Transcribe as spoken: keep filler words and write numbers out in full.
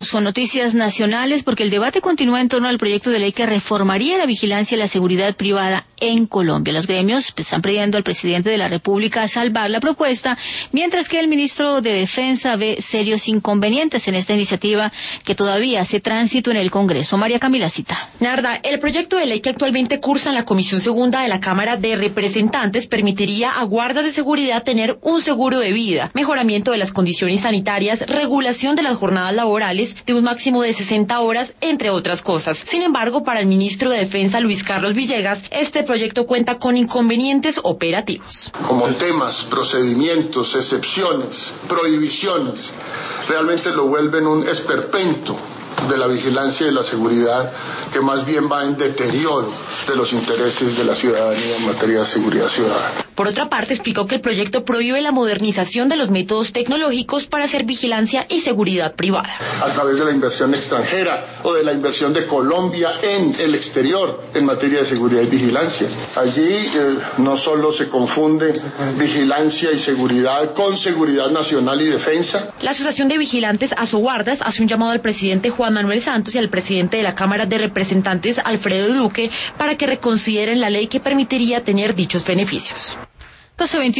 Con noticias nacionales, porque el debate continúa en torno al proyecto de ley que reformaría la vigilancia y la seguridad privada en Colombia. Los gremios pues, están pidiendo al presidente de la República salvar la propuesta, mientras que el ministro de Defensa ve serios inconvenientes en esta iniciativa que todavía hace tránsito en el Congreso. María Camila Cita. Narda, el proyecto de ley que actualmente cursa en la Comisión Segunda de la Cámara de Representantes permitiría a guardas de seguridad tener un seguro de vida, mejoramiento de las condiciones sanitarias, regulación de las jornadas laborales de un máximo de sesenta horas, entre otras cosas. Sin embargo, para el ministro de Defensa, Luis Carlos Villegas, este proyecto cuenta con inconvenientes operativos. Como temas, procedimientos, excepciones, prohibiciones, realmente lo vuelven un esperpento de la vigilancia y de la seguridad que más bien va en deterioro de los intereses de la ciudadanía en materia de seguridad ciudadana. Por otra parte, explicó que el proyecto prohíbe la modernización de los métodos tecnológicos para hacer vigilancia y seguridad privada. A través de la inversión extranjera o de la inversión de Colombia en el exterior en materia de seguridad y vigilancia. Allí eh, no solo se confunde vigilancia y seguridad con seguridad nacional y defensa. La Asociación de Vigilantes Asoguardas hace un llamado al presidente Juan Manuel Santos y al presidente de la Cámara de Representantes, Alfredo Duque, para que reconsideren la ley que permitiría tener dichos beneficios. doce veintiuno